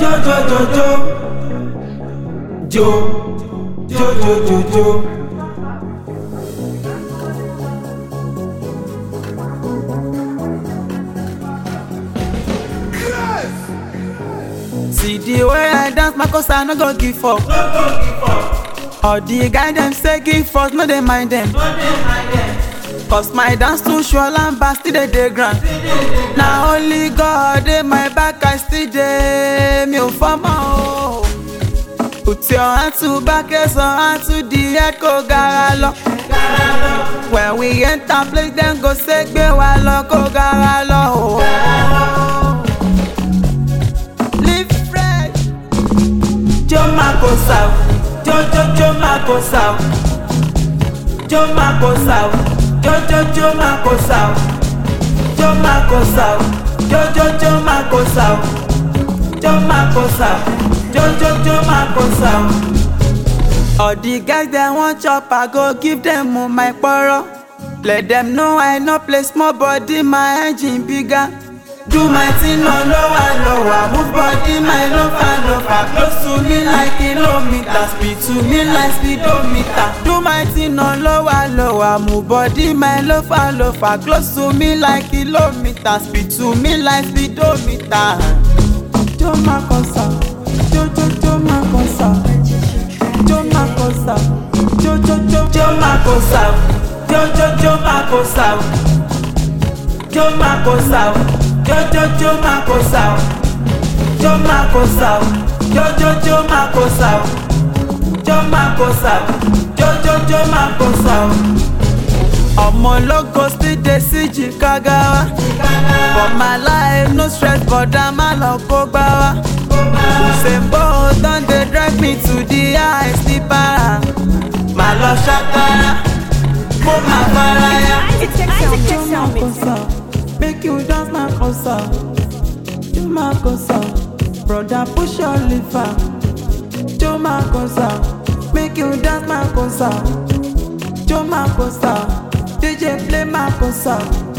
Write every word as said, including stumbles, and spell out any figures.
Jo jo jo jo. Jo jo jo jo jo. See the way I dance, my cause I no go give up. No go give up. All the guys them say give us, no they mind them. No they mind them. Cause my dance too sure and bass still dey dey ground. Now only God in my back I still dey me for more. Put your hand to back, yes, your hand to the head, go garalo. When we enter place, then go say gbe wa lo, go garalo. Jo Makosa, Jo Jo Jo Makosa, Jo Makosa, Jo Jo Jo Makosa, Jo Makosa, Jo Jo Jo Makosa, Jo Makosa, Jo Jo Jo Makosa. All the guys that want chop, I go give them all my poro. Let them know I no play small body, my engine bigger. Do my thing on lower, lower. Move body, my lover, lover. Close to me like kilometers. Speed to me like speedometer. Do my thing on lower, lower. Move body, my lover, lover. Close to me like kilometers. Speed to me like speedometer. Jo Makosa, Jo Jo Jo Makosa, Jo Makosa, Jo Jo Jo Jo Makosa, Jo Jo Jo Makosa, Jo Makosa. Jo Jo Jo Makosa, Jo Makosa, Jo Jo Jo Makosa, Jo Makosa, Jo Jo Jo Makosa. Ọmọ logo still dey see Chicago. For my life no stress, but I'm a loco bawa. Usain Bolt don dey drag me to the high steeper. My love shakara, mo ma faraya. Jo Makosa. Make you dance Makosa, Jo Makosa. Brother push your liver, Jo Makosa. Make you dance Makosa, Jo Makosa. D J play Makosa.